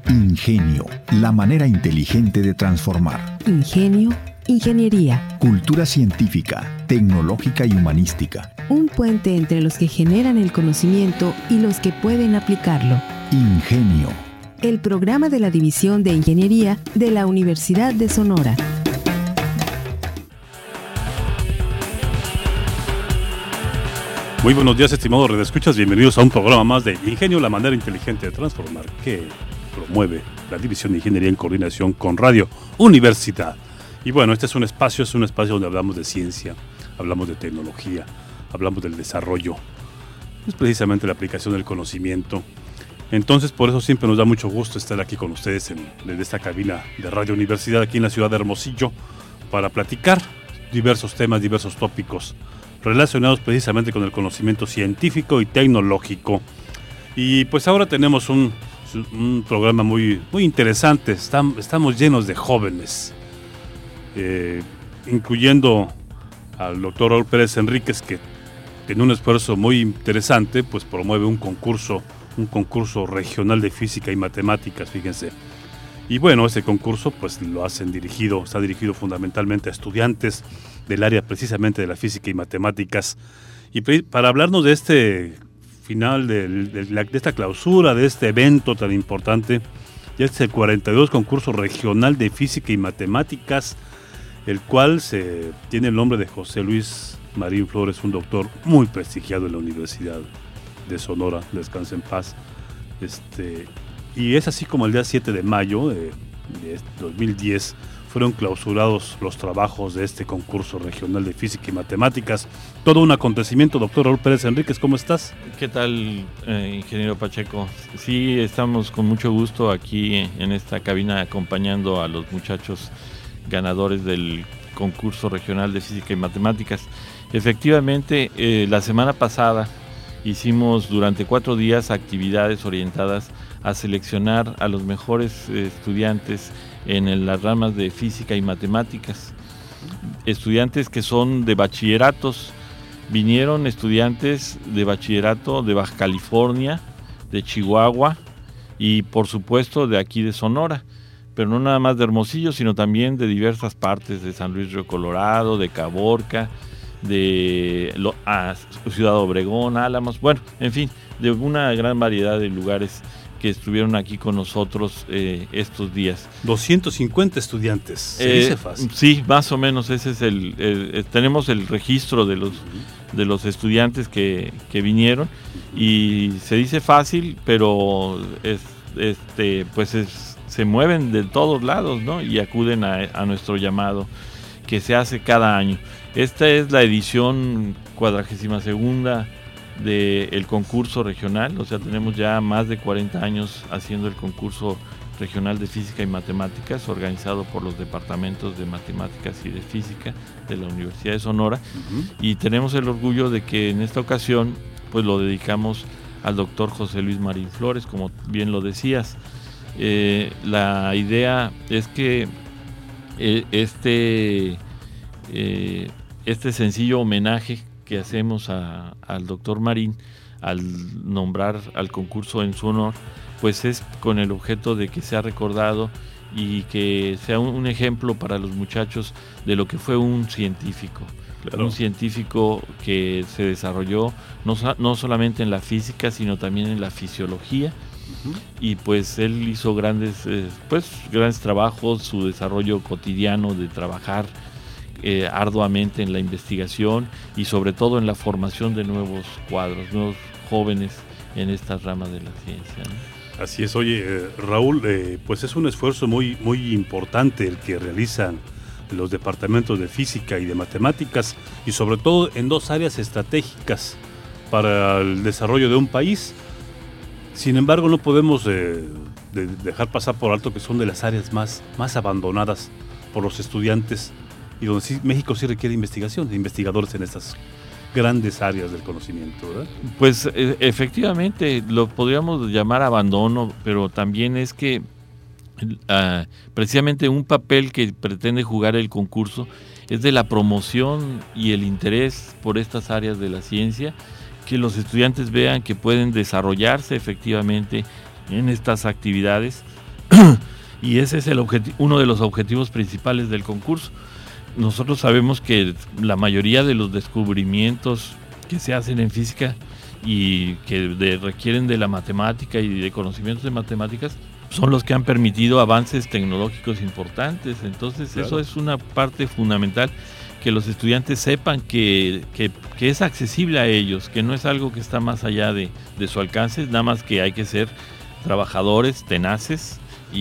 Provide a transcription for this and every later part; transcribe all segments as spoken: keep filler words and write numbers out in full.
Ingenio, la manera inteligente de transformar. Ingenio, ingeniería. Cultura científica, tecnológica y humanística. Un puente entre los que generan el conocimiento y los que pueden aplicarlo. Ingenio. El programa de la División de Ingeniería de la Universidad de Sonora. Muy buenos días, estimados redescuchas. Bienvenidos a un programa más de Ingenio, la manera inteligente de transformar, que promueve la División de Ingeniería en coordinación con Radio Universidad. Y bueno, este es un espacio, es un espacio donde hablamos de ciencia, hablamos de tecnología, hablamos del desarrollo, es precisamente la aplicación del conocimiento. Entonces, por eso siempre nos da mucho gusto estar aquí con ustedes en, desde esta cabina de Radio Universidad aquí en la ciudad de Hermosillo para platicar diversos temas, diversos tópicos relacionados precisamente con el conocimiento científico y tecnológico. Y pues ahora tenemos un, un programa muy, muy interesante. Estamos, estamos llenos de jóvenes, eh, incluyendo al doctor Raúl Pérez Enríquez, que en un esfuerzo muy interesante pues promueve un concurso, un concurso regional de física y matemáticas, fíjense. Y bueno, ese concurso pues lo hacen dirigido, está dirigido fundamentalmente a estudiantes del área precisamente de la física y matemáticas. Y para hablarnos de este final, de, de, de esta clausura, de este evento tan importante, ya es el cuarenta y dos concurso regional de física y matemáticas, el cual se tiene el nombre de José Luis Marín Flores, un doctor muy prestigiado en la Universidad de Sonora, descansa en paz. Este, y es así como el día siete de mayo de, de dos mil diez fueron clausurados los trabajos de este concurso regional de física y matemáticas. Todo un acontecimiento. Doctor Raúl Pérez Enríquez, ¿cómo estás? ¿Qué tal, eh, ingeniero Pacheco? Sí, estamos con mucho gusto aquí en esta cabina acompañando a los muchachos ganadores del concurso regional de física y matemáticas. Efectivamente, eh, la semana pasada hicimos durante cuatro días actividades orientadas a seleccionar a los mejores eh, estudiantes en las ramas de física y matemáticas. Estudiantes que son de bachilleratos. Vinieron estudiantes de bachillerato de Baja California, de Chihuahua y por supuesto de aquí de Sonora. Pero no nada más de Hermosillo, sino también de diversas partes, de San Luis Río Colorado, de Caborca, de lo, a Ciudad Obregón, Álamos, bueno, en fin, de una gran variedad de lugares que estuvieron aquí con nosotros eh, estos días. doscientos cincuenta estudiantes, se eh, dice fácil. Sí, más o menos, ese es el, el, el tenemos el registro de los, uh-huh. de los estudiantes que, que vinieron, uh-huh. y se dice fácil, pero es, este, pues es, se mueven de todos lados, ¿no? Y acuden a, a nuestro llamado que se hace cada año. Esta es la edición cuadragésima segunda del concurso regional, o sea, tenemos ya más de cuarenta años haciendo el concurso regional de física y matemáticas, organizado por los departamentos de matemáticas y de física de la Universidad de Sonora, uh-huh. y tenemos el orgullo de que en esta ocasión pues lo dedicamos al doctor José Luis Marín Flores, como bien lo decías. Eh, la idea es que eh, este eh, este sencillo homenaje que hacemos a, al doctor Marín al nombrar al concurso en su honor, pues es con el objeto de que sea recordado y que sea un, un ejemplo para los muchachos de lo que fue un científico. Claro. Un científico que se desarrolló no, no solamente en la física, sino también en la fisiología. Uh-huh. Y pues él hizo grandes, eh, pues, grandes trabajos, su desarrollo cotidiano de trabajar Eh, arduamente en la investigación y sobre todo en la formación de nuevos cuadros, nuevos jóvenes en estas ramas de la ciencia, ¿no? Así es. Oye, eh, Raúl, eh, pues es un esfuerzo muy, muy importante el que realizan los departamentos de física y de matemáticas, y sobre todo en dos áreas estratégicas para el desarrollo de un país. Sin embargo, no podemos eh, de dejar pasar por alto que son de las áreas más, más abandonadas por los estudiantes, y donde sí, México sí requiere investigación, de investigadores en estas grandes áreas del conocimiento, ¿verdad? Pues e- efectivamente, lo podríamos llamar abandono, pero también es que uh, precisamente un papel que pretende jugar el concurso es de la promoción y el interés por estas áreas de la ciencia, que los estudiantes vean que pueden desarrollarse efectivamente en estas actividades y ese es el objeti- uno de los objetivos principales del concurso. Nosotros sabemos que la mayoría de los descubrimientos que se hacen en física y que de, requieren de la matemática y de conocimientos de matemáticas son los que han permitido avances tecnológicos importantes. Entonces, claro, eso es una parte fundamental, que los estudiantes sepan que, que, que es accesible a ellos, que no es algo que está más allá de, de su alcance, nada más que hay que ser trabajadores, tenaces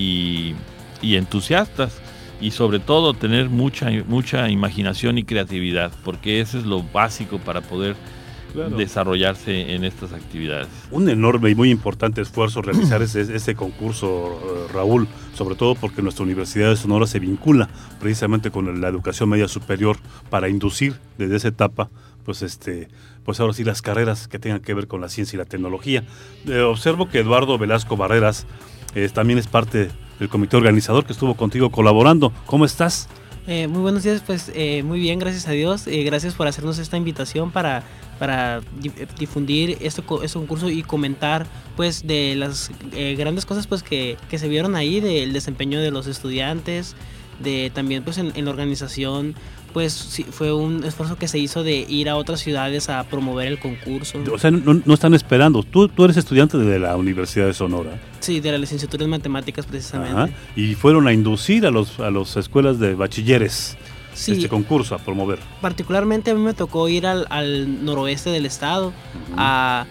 y, y entusiastas, y sobre todo tener mucha, mucha imaginación y creatividad, porque eso es lo básico para poder, claro, desarrollarse en estas actividades. Un enorme y muy importante esfuerzo realizar ese, ese concurso, Raúl, sobre todo porque nuestra Universidad de Sonora se vincula precisamente con la educación media superior para inducir desde esa etapa, pues este, pues ahora sí, las carreras que tengan que ver con la ciencia y la tecnología. Eh, observo que Eduardo Velasco Barreras eh, también es parte del comité organizador que estuvo contigo colaborando. ¿Cómo estás? Eh, muy buenos días, pues eh, muy bien, gracias a Dios. Eh, gracias por hacernos esta invitación para, para difundir este, este concurso y comentar pues de las eh, grandes cosas pues que, que se vieron ahí, del desempeño de los estudiantes, de también pues en, en la organización. Pues sí, fue un esfuerzo que se hizo de ir a otras ciudades a promover el concurso. O sea, no, no están esperando. Tú, tú eres estudiante de la Universidad de Sonora. Sí, de la licenciatura en matemáticas precisamente. Ajá. Y fueron a inducir a los a las escuelas de bachilleres, sí, este concurso, a promover. Particularmente a mí me tocó ir al, al noroeste del estado, uh-huh, a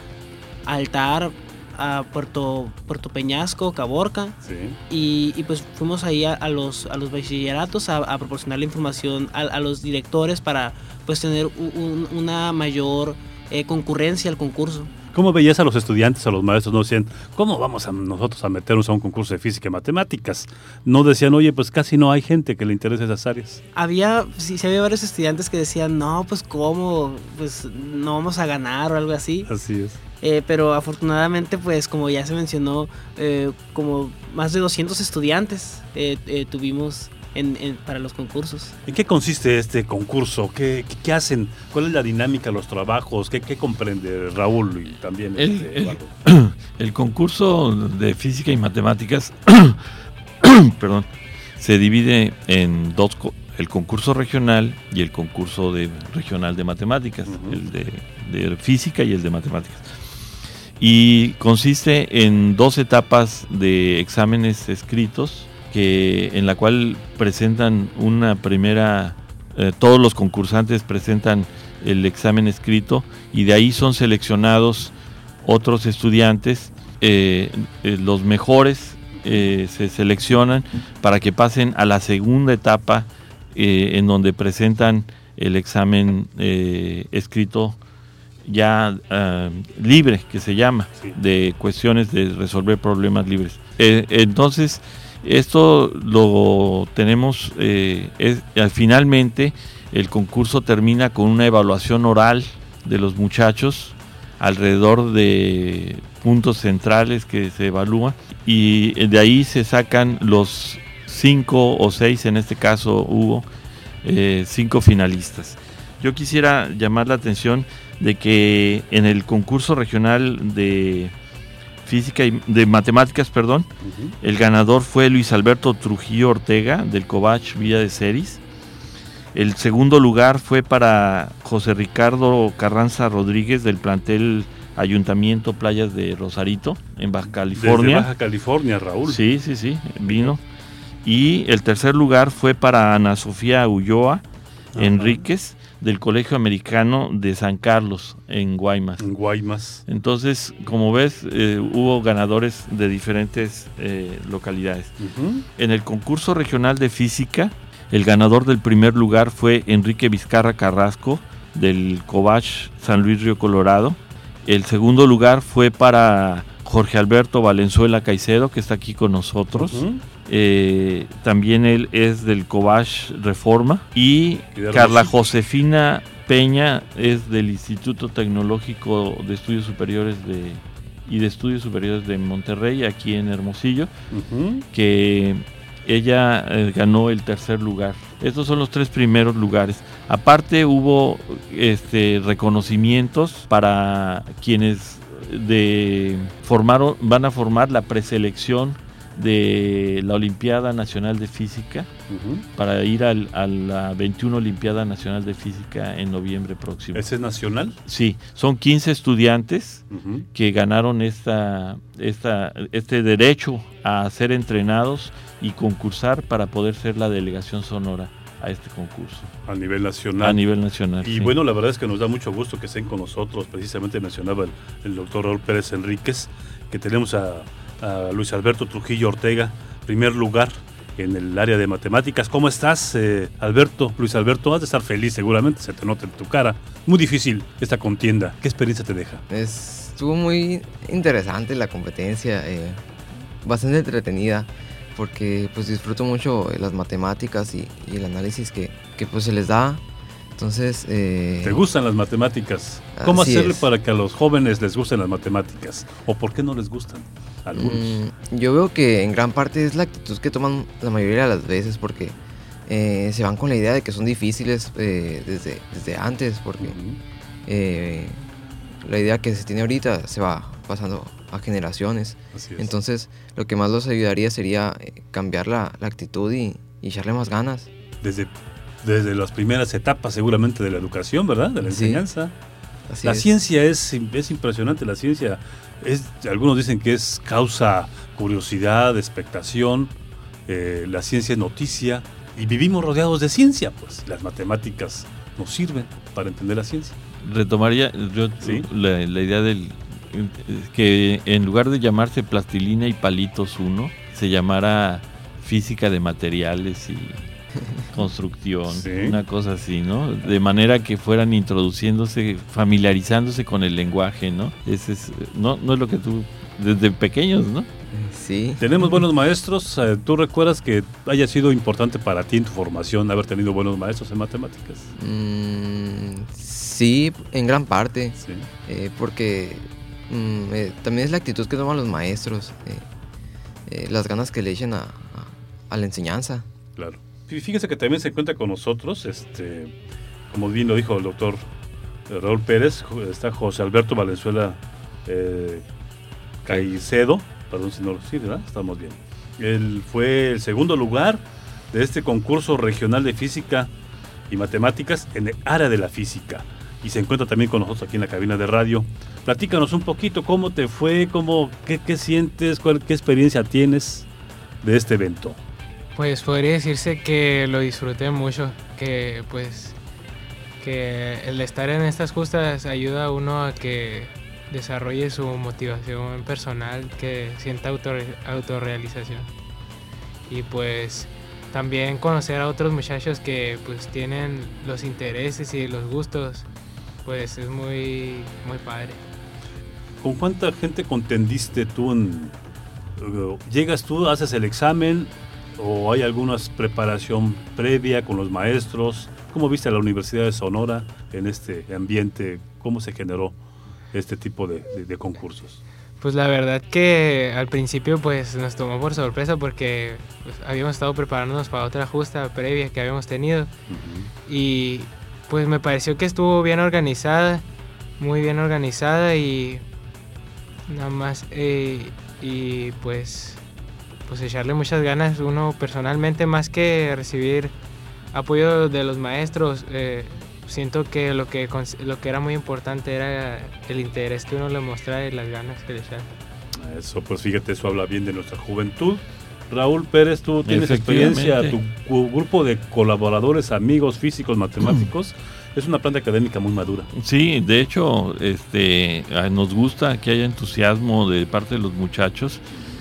Altar, a Puerto Puerto Peñasco, Caborca, sí, y, y pues fuimos ahí a, a los a los bachilleratos a, a proporcionarle información a, a los directores para pues tener un, una mayor eh, concurrencia al concurso. ¿Cómo veías a los estudiantes, a los maestros? No decían, ¿cómo vamos a nosotros a meternos a un concurso de física y matemáticas? No decían, oye, pues casi no hay gente que le interese esas áreas. Había, sí, sí había varios estudiantes que decían, no, pues cómo, pues no vamos a ganar o algo así. Así es. Eh, pero afortunadamente, pues como ya se mencionó, eh, como más de doscientos estudiantes eh, eh, tuvimos en, en, para los concursos. ¿En qué consiste este concurso? ¿Qué, qué, qué hacen? ¿Cuál es la dinámica de los trabajos? ¿Qué, qué comprende Raúl y también el, este, Eduardo? El, el concurso de física y matemáticas perdón, se divide en dos, el concurso regional y el concurso de, regional de matemáticas, uh-huh, el de, de física y el de matemáticas. Y consiste en dos etapas de exámenes escritos, que en la cual presentan una primera, eh, todos los concursantes presentan el examen escrito y de ahí son seleccionados otros estudiantes, eh, eh, los mejores eh, se seleccionan para que pasen a la segunda etapa, eh, en donde presentan el examen eh, escrito ya uh, libre, que se llama, sí, de cuestiones de resolver problemas libres. Eh, entonces, esto lo tenemos, eh, es, finalmente el concurso termina con una evaluación oral de los muchachos, alrededor de puntos centrales que se evalúan, y de ahí se sacan los cinco o seis, en este caso hubo eh, cinco finalistas. Yo quisiera llamar la atención de que en el concurso regional de física y de matemáticas, perdón, uh-huh, el ganador fue Luis Alberto Trujillo Ortega del Covach Villa de Ceris. El segundo lugar fue para José Ricardo Carranza Rodríguez del plantel Ayuntamiento Playas de Rosarito en Baja California. Desde Baja California, Raúl. Sí, sí, sí, vino. Y el tercer lugar fue para Ana Sofía Ulloa, uh-huh, Enríquez, del Colegio Americano de San Carlos, en Guaymas. En Guaymas. Entonces, como ves, eh, hubo ganadores de diferentes eh, localidades. Uh-huh. En el concurso regional de física, el ganador del primer lugar fue Enrique Vizcarra Carrasco, del Covach San Luis Río Colorado. El segundo lugar fue para Jorge Alberto Valenzuela Caicedo, que está aquí con nosotros. Uh-huh. Eh, también él es del Covach Reforma. Y Carla Josefina Peña es del Instituto Tecnológico de Estudios Superiores de y de Estudios Superiores de Monterrey, aquí en Hermosillo, uh-huh, que ella eh, ganó el tercer lugar. Estos son los tres primeros lugares. Aparte hubo este reconocimientos para quienes de formaron van a formar la preselección de la Olimpiada Nacional de Física, uh-huh, para ir al, a la veintiuna Olimpiada Nacional de Física en noviembre próximo. ¿Ese es nacional? Sí, son quince estudiantes uh-huh, que ganaron esta, esta, este derecho a ser entrenados y concursar para poder ser la delegación sonora a este concurso. A nivel nacional. A nivel nacional, Y sí. bueno, la verdad es que nos da mucho gusto que estén con nosotros. Precisamente mencionaba el, el doctor Raúl Pérez Enríquez, que tenemos a, a Luis Alberto Trujillo Ortega, primer lugar en el área de matemáticas. ¿Cómo estás, eh, Alberto? Luis Alberto, has de estar feliz seguramente, se te nota en tu cara. Muy difícil esta contienda. ¿Qué experiencia te deja? Es, estuvo muy interesante la competencia, eh, bastante entretenida, porque pues disfruto mucho las matemáticas y, y el análisis que, que pues se les da. Entonces, eh, ¿te gustan las matemáticas? ¿Cómo hacerle es. para que a los jóvenes les gusten las matemáticas? ¿O por qué no les gustan a algunos? Mm, yo veo que en gran parte es la actitud que toman la mayoría de las veces, porque eh, se van con la idea de que son difíciles eh, desde, desde antes, porque uh-huh, eh, la idea que se tiene ahorita se va pasando a generaciones. Así es. Entonces, lo que más los ayudaría sería eh, cambiar la, la actitud y, y echarle más ganas. Desde Desde las primeras etapas seguramente de la educación, ¿verdad? De la Sí, enseñanza. así La es. ciencia es, es impresionante, la ciencia es, algunos dicen que es causa curiosidad, expectación, eh, la ciencia es noticia y vivimos rodeados de ciencia, pues las matemáticas nos sirven para entender la ciencia. Retomaría yo ¿Sí? la, la idea del que en lugar de llamarse plastilina y palitos uno, se llamara física de materiales y construcción, ¿Sí? Una cosa así, ¿no? De manera que fueran introduciéndose, familiarizándose con el lenguaje, ¿no? Ese es, no, no es lo que tú, desde pequeños, ¿no? Sí. Tenemos buenos maestros. ¿Tú recuerdas que haya sido importante para ti en tu formación haber tenido buenos maestros en matemáticas? Mm, sí, en gran parte, Sí. eh, porque mm, eh, también es la actitud que toman los maestros, eh, eh, las ganas que le echen a, a, a la enseñanza. Claro. Fíjese que también se encuentra con nosotros, este, como bien lo dijo el doctor Raúl Pérez, está José Alberto Valenzuela eh, Caicedo, perdón si no lo sí, ¿verdad? Estamos bien. Él fue el segundo lugar de este concurso regional de física y matemáticas en el área de la física. Y se encuentra también con nosotros aquí en la cabina de radio. Platícanos un poquito cómo te fue, cómo, qué, qué sientes, cuál, qué experiencia tienes de este evento. Pues podría decirse que lo disfruté mucho, que pues que el estar en estas justas ayuda a uno a que desarrolle su motivación personal, que sienta autor, autorrealización. Y pues también conocer a otros muchachos que pues tienen los intereses y los gustos, pues es muy, muy padre. ¿Con cuánta gente contendiste tú? En, uh, ¿Llegas tú, haces el examen o hay alguna preparación previa con los maestros? ¿Cómo viste a la Universidad de Sonora en este ambiente? ¿Cómo se generó este tipo de, de, de concursos? Pues la verdad que al principio pues nos tomó por sorpresa porque pues, habíamos estado preparándonos para otra justa previa que habíamos tenido. Uh-huh. Y pues me pareció que estuvo bien organizada, muy bien organizada y nada más eh, y pues pues echarle muchas ganas uno personalmente, más que recibir apoyo de los maestros. Eh, siento que lo que lo que era muy importante era el interés que uno le mostrara y las ganas que le echara. Eso, pues fíjate, eso habla bien de nuestra juventud. Raúl Pérez, tú tienes experiencia, tu grupo de colaboradores, amigos, físicos, matemáticos, es una planta académica muy madura. Sí, de hecho, este, nos gusta que haya entusiasmo de parte de los muchachos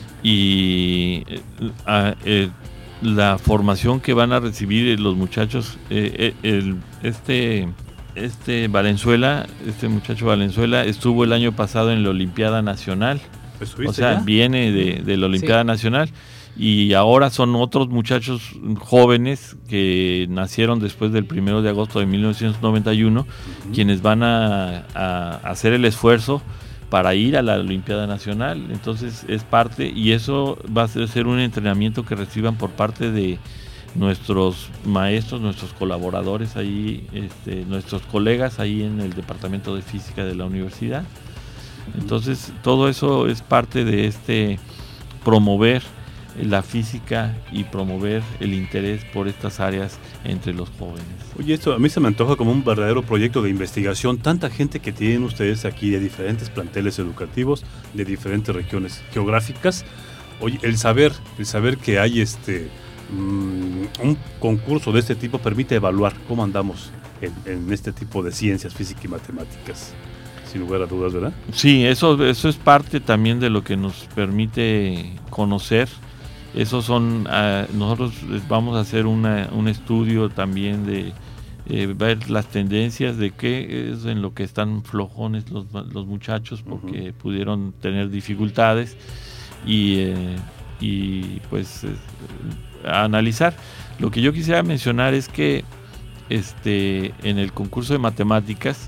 y eh, eh, la formación que van a recibir los muchachos, eh, el, este, este Valenzuela, este muchacho Valenzuela estuvo el año pasado en la Olimpiada Nacional, o sea, ya? viene de, de la Olimpiada sí. Nacional. Y ahora son otros muchachos jóvenes que nacieron después del primero de agosto de mil novecientos noventa y uno, uh-huh. quienes van a, a hacer el esfuerzo para ir a la Olimpiada Nacional. Entonces es parte, y eso va a ser un entrenamiento que reciban por parte de nuestros maestros, nuestros colaboradores ahí, este, nuestros colegas ahí en el Departamento de Física de la universidad. Entonces todo eso es parte de este promover la física y promover el interés por estas áreas entre los jóvenes. Oye, esto a mí se me antoja como un verdadero proyecto de investigación. Tanta gente que tienen ustedes aquí de diferentes planteles educativos, de diferentes regiones geográficas. Oye, el saber, el saber que hay este um, un concurso de este tipo permite evaluar cómo andamos en, en este tipo de ciencias, física y matemáticas. Sin lugar a dudas, ¿verdad? Sí, eso, eso es parte también de lo que nos permite conocer. Esos son, uh, nosotros vamos a hacer una, un estudio también de eh, ver las tendencias de qué es en lo que están flojones los, los muchachos porque uh-huh. pudieron tener dificultades y, eh, y pues eh, analizar. Lo que yo quisiera mencionar es que este, en el concurso de matemáticas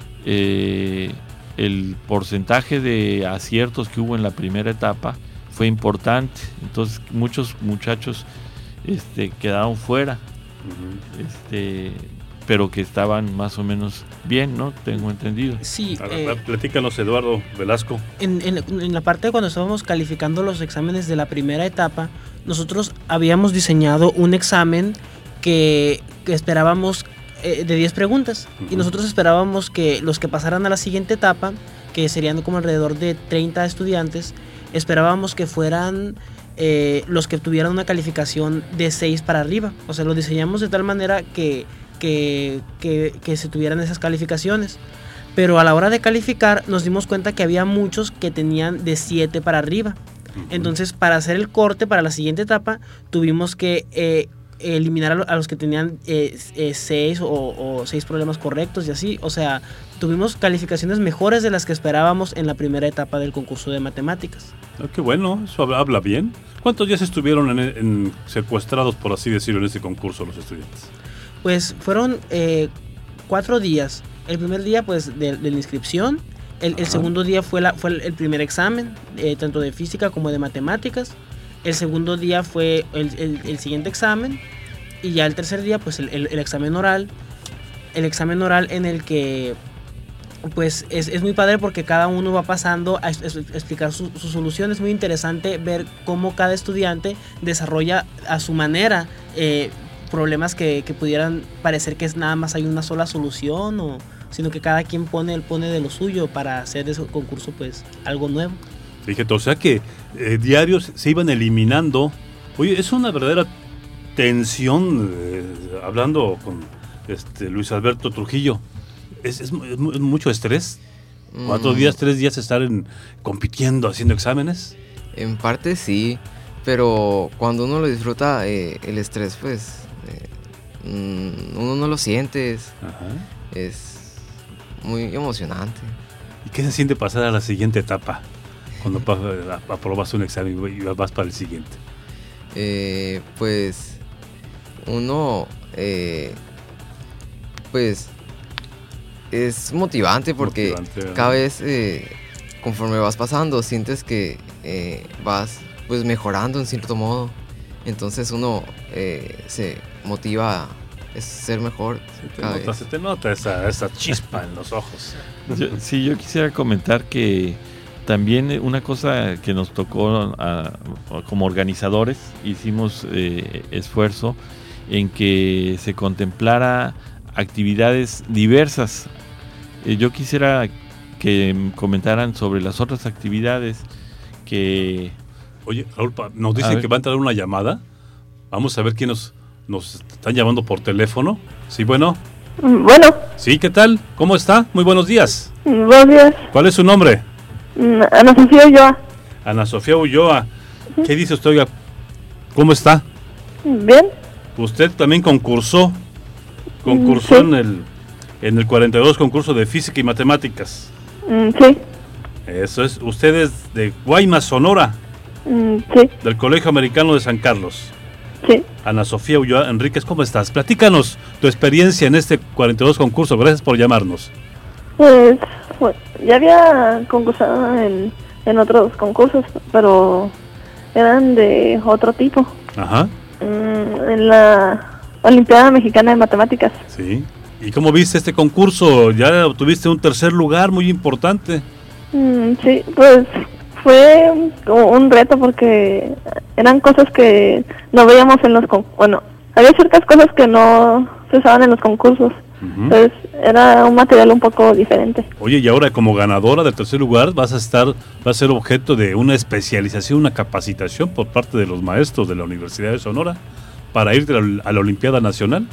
eh, el porcentaje de aciertos que hubo en la primera etapa fue importante, entonces muchos muchachos este, quedaron fuera, uh-huh. este, pero que estaban más o menos bien, ¿no? Tengo entendido. Sí. Eh, Platícanos, Eduardo Velasco. En, en, en la parte de cuando estábamos calificando los exámenes de la primera etapa, nosotros habíamos diseñado un examen que, que esperábamos eh, de diez preguntas, uh-huh. y nosotros esperábamos que los que pasaran a la siguiente etapa, que serían como alrededor de treinta estudiantes, esperábamos que fueran eh, los que tuvieran una calificación de seis para arriba. O sea, lo diseñamos de tal manera que, que, que, que se tuvieran esas calificaciones. Pero a la hora de calificar nos dimos cuenta que había muchos que tenían de siete para arriba. Entonces, para hacer el corte para la siguiente etapa, tuvimos que eh, eliminar a los que tenían eh, eh, seis o, o seis problemas correctos y así. O sea, tuvimos calificaciones mejores de las que esperábamos en la primera etapa del concurso de matemáticas. Oh, qué bueno, eso habla bien. ¿Cuántos días estuvieron en, en secuestrados, por así decirlo, en este concurso los estudiantes? Pues fueron eh, cuatro días. El primer día, pues, de, de la inscripción. El, el segundo día fue, la, fue el, el primer examen, eh, tanto de física como de matemáticas. El segundo día fue el, el, el siguiente examen. Y ya el tercer día, pues, el, el, el examen oral. El examen oral en el que pues es, es muy padre porque cada uno va pasando a, es, a explicar su, su solución. Es muy interesante ver cómo cada estudiante desarrolla a su manera eh, problemas que, que pudieran parecer que es nada más hay una sola solución, o, sino que cada quien pone, pone de lo suyo para hacer de ese concurso pues algo nuevo. Fíjate, o sea que eh, diarios se iban eliminando. Oye, es una verdadera tensión, eh, hablando con este Luis Alberto Trujillo. ¿Es, es, es mucho estrés? ¿Cuatro mm. días, tres días estar en, compitiendo, haciendo exámenes? En parte sí, pero cuando uno lo disfruta, eh, el estrés, pues, eh, uno no lo siente. Es, es muy emocionante. ¿Y qué se siente pasar a la siguiente etapa? Cuando aprobas un examen y vas para el siguiente. Eh, pues, uno, eh, pues... es motivante porque motivante, cada vez eh, conforme vas pasando sientes que eh, vas pues mejorando en cierto modo, entonces uno eh, se motiva a ser mejor. Se te, nota, se te nota esa, esa chispa en los ojos. Yo, sí, yo quisiera comentar que también una cosa que nos tocó a, a, como organizadores, hicimos eh, esfuerzo en que se contemplara actividades diversas. Eh, yo quisiera que comentaran sobre las otras actividades que... Oye, Raúl, nos dicen que va a entrar una llamada. Vamos a ver quién nos, nos están llamando por teléfono. Sí, bueno. Bueno. Sí, ¿qué tal? ¿Cómo está? Muy buenos días. Buenos días. ¿Cuál es su nombre? Ana Sofía Ulloa. Ana Sofía Ulloa. Uh-huh. ¿Qué dice usted, oiga? ¿Cómo está? Bien. ¿Usted también concursó? Concursó sí. en el en el cuarenta y dos concurso de física y matemáticas. Mm, sí. Eso es. Usted es de Guaymas, Sonora. Mm, sí. Del Colegio Americano de San Carlos. Sí. Ana Sofía Ulloa Enríquez, ¿cómo estás? Platícanos tu experiencia en este cuarenta y dos concurso. Gracias por llamarnos. Pues, pues ya había concursado en, en otros concursos, pero eran de otro tipo. Ajá. Mm, en la Olimpiada Mexicana de Matemáticas. Sí. ¿Y cómo viste este concurso? Ya obtuviste un tercer lugar muy importante. Mm, sí, pues fue como un reto porque eran cosas que no veíamos en los con bueno, había ciertas cosas que no se usaban en los concursos. Uh-huh. Entonces era un material un poco diferente. Oye, y ahora como ganadora del tercer lugar vas a estar, vas a ser objeto de una especialización, una capacitación por parte de los maestros de la Universidad de Sonora para ir a la Olimpiada Nacional.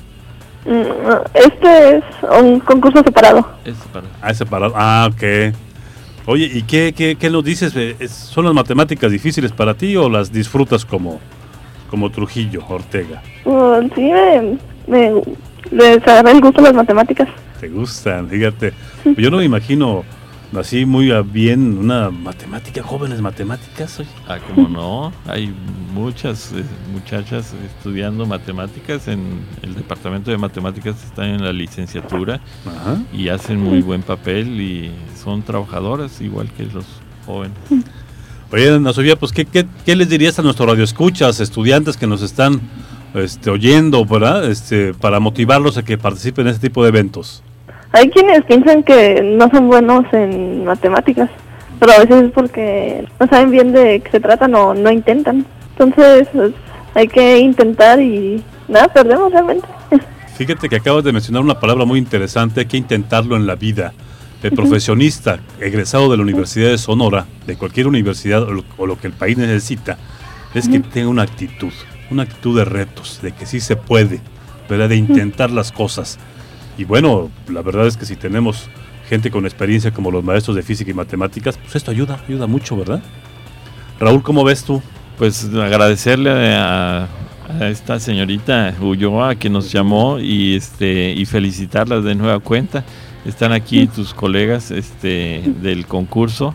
Este es un concurso separado. Es separado. Ah, es separado. Ah, ok. Oye, ¿y qué, qué, qué nos dices? ¿Son las matemáticas difíciles para ti o las disfrutas como, como Trujillo, Ortega? Uh, sí, me, me les agarré el gusto a las matemáticas. ¿Te gustan? Fíjate. Yo no me imagino así muy bien una matemática, jóvenes matemáticas. Oye. Ah, ¿cómo no? Hay muchas eh, muchachas estudiando matemáticas en el departamento de matemáticas, están en la licenciatura. Ajá. Y hacen muy buen papel y son trabajadoras igual que los jóvenes. Oye, Ana Sofía, pues ¿qué, qué, qué les dirías a nuestros radioescuchas, estudiantes que nos están este, oyendo, ¿verdad? Este, para motivarlos a que participen en este tipo de eventos. Hay quienes piensan que no son buenos en matemáticas, pero a veces es porque no saben bien de qué se trata, no, no intentan. Entonces pues, hay que intentar y nada, perdemos realmente. Fíjate que acabas de mencionar una palabra muy interesante, hay que intentarlo en la vida. El uh-huh. profesionista egresado de la Universidad de Sonora, de cualquier universidad o lo, o lo que el país necesita, es uh-huh. que tenga una actitud, una actitud de retos, de que sí se puede, ¿verdad? De intentar uh-huh. las cosas. Y bueno, la verdad es que si tenemos gente con experiencia como los maestros de física y matemáticas, pues esto ayuda, ayuda mucho, ¿verdad? Raúl, ¿cómo ves tú? Pues agradecerle a, a esta señorita Ulloa que nos llamó y este y felicitarlas de nueva cuenta. Están aquí tus colegas este del concurso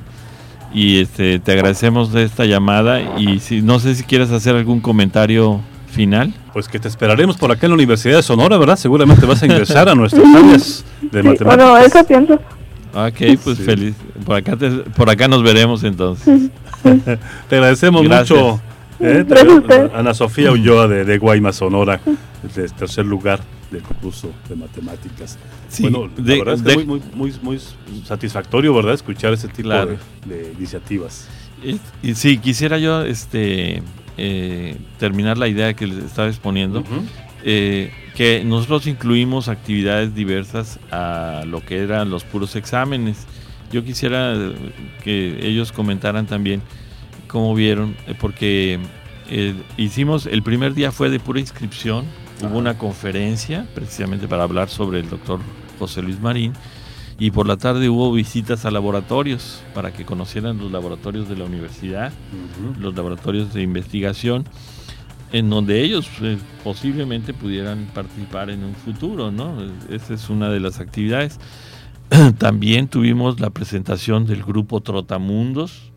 y este te agradecemos de esta llamada y si no sé si quieres hacer algún comentario final. Pues que te esperaremos por acá en la Universidad de Sonora, ¿verdad? Seguramente vas a ingresar a nuestras áreas de sí, matemáticas. Bueno, eso pienso. Ok, pues sí. feliz. Por acá te, por acá nos veremos entonces. Te agradecemos Gracias. mucho. ¿eh? Gracias Ana Sofía Ulloa de, de Guaymas, Sonora, de tercer lugar del concurso de matemáticas. Sí, bueno, de, la verdad es que de, muy, muy, muy, muy satisfactorio, ¿verdad? Escuchar ese tipo claro. de, de iniciativas. Y, y sí, quisiera yo este eh, terminar la idea que les estaba exponiendo. Uh-huh. Eh, que nosotros incluimos actividades diversas a lo que eran los puros exámenes. Yo quisiera que ellos comentaran también cómo vieron, porque eh, hicimos, el primer día fue de pura inscripción, hubo una conferencia precisamente para hablar sobre el doctor José Luis Marín, y por la tarde hubo visitas a laboratorios para que conocieran los laboratorios de la universidad, uh-huh. los laboratorios de investigación, en donde ellos eh, posiblemente pudieran participar en un futuro, ¿no? Esa es una de las actividades. También tuvimos la presentación del grupo Trotamundos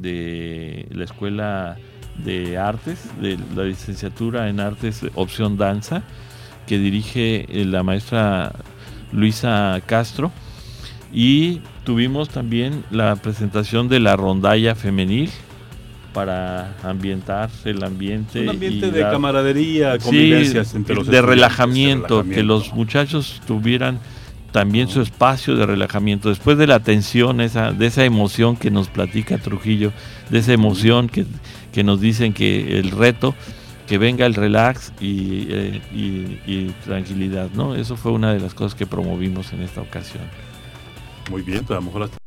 de la Escuela de Artes, de la licenciatura en Artes Opción Danza, que dirige la maestra Luisa Castro. Y tuvimos también la presentación de la rondalla femenil, para ambientar el ambiente. Un ambiente y de dar, convivencia convivencias sí, entre los de relajamiento, relajamiento, que los muchachos tuvieran también su espacio de relajamiento, después de la tensión, esa, de esa emoción que nos platica Trujillo, de esa emoción que, que nos dicen que el reto, que venga el relax y, eh, y, y tranquilidad, ¿no? Eso fue una de las cosas que promovimos en esta ocasión. Muy bien, pero a lo mejor hasta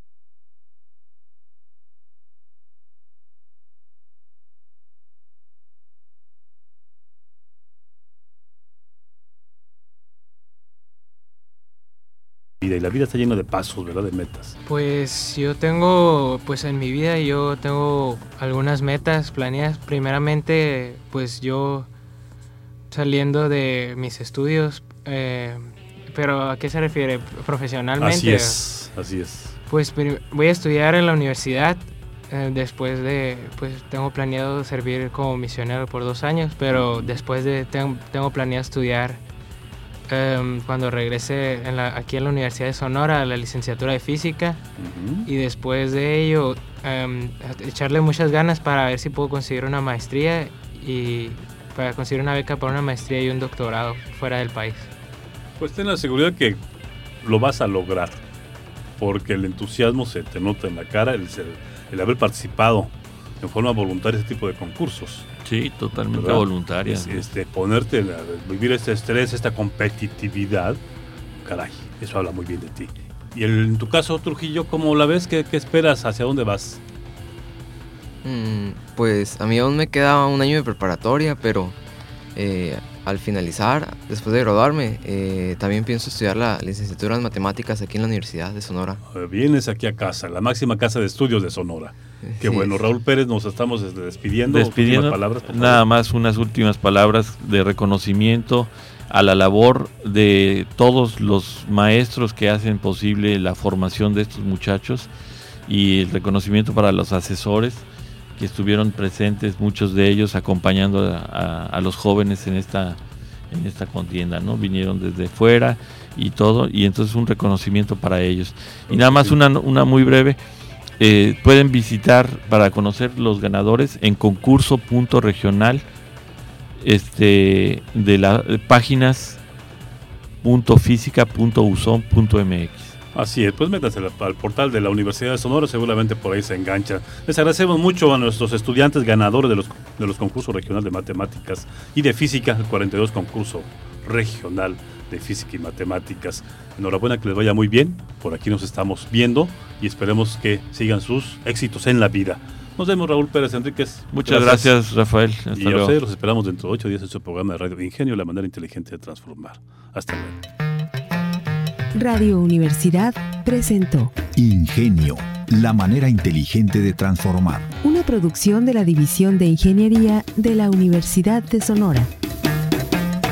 y la vida está llena de pasos, ¿verdad? De metas. Pues yo tengo, pues en mi vida yo tengo algunas metas planeadas. Primeramente, pues yo saliendo de mis estudios, eh, pero ¿a qué se refiere? Profesionalmente. Así es, así es. Pues voy a estudiar en la universidad. Eh, después de, pues tengo planeado servir como misionero por dos años, pero después de, tengo, tengo planeado estudiar Um, cuando regrese en la, aquí en la Universidad de Sonora, la licenciatura de física, uh-huh. y después de ello um, echarle muchas ganas para ver si puedo conseguir una maestría y para conseguir una beca para una maestría y un doctorado fuera del país. Pues ten la seguridad que lo vas a lograr, porque el entusiasmo se te nota en la cara, el, el haber participado en forma voluntaria ese tipo de concursos. Sí, totalmente ¿verdad? voluntaria. Es, este, ponerte, la, vivir este estrés, esta competitividad, caray, eso habla muy bien de ti. Y el, en tu caso, Trujillo, ¿cómo la ves? ¿Qué, qué esperas? ¿Hacia dónde vas? Mm, pues a mí aún me queda un año de preparatoria, pero eh, al finalizar, después de graduarme, eh, también pienso estudiar la licenciatura en matemáticas aquí en la Universidad de Sonora. Vienes aquí a casa, la máxima casa de estudios de Sonora. Qué Sí. bueno, Raúl Pérez, nos estamos despidiendo. Despidiendo, Últimas palabras, por favor. nada más unas últimas palabras de reconocimiento a la labor de todos los maestros que hacen posible la formación de estos muchachos, y el reconocimiento para los asesores que estuvieron presentes, muchos de ellos acompañando a, a, a los jóvenes en esta en esta contienda, ¿no? Vinieron desde fuera y todo, y entonces un reconocimiento para ellos. Y nada más una, una muy breve, eh, pueden visitar para conocer los ganadores en concurso punto regional este, de las páginas punto física punto uson punto mx. Así es, pues métanse al, al portal de la Universidad de Sonora, seguramente por ahí se engancha. Les agradecemos mucho a nuestros estudiantes ganadores de los, de los concursos regionales de matemáticas y de física, el cuarenta y dos concurso regional de física y matemáticas. Enhorabuena, que les vaya muy bien, por aquí nos estamos viendo y esperemos que sigan sus éxitos en la vida. Nos vemos, Raúl Pérez Enríquez. Muchas gracias, gracias Rafael. Hasta Hasta y a luego. ustedes los esperamos dentro de ocho días en su programa de radio Ingenio, la manera inteligente de transformar. Hasta luego. Radio Universidad presentó Ingenio, la manera inteligente de transformar. una producción de la División de Ingeniería de la Universidad de Sonora.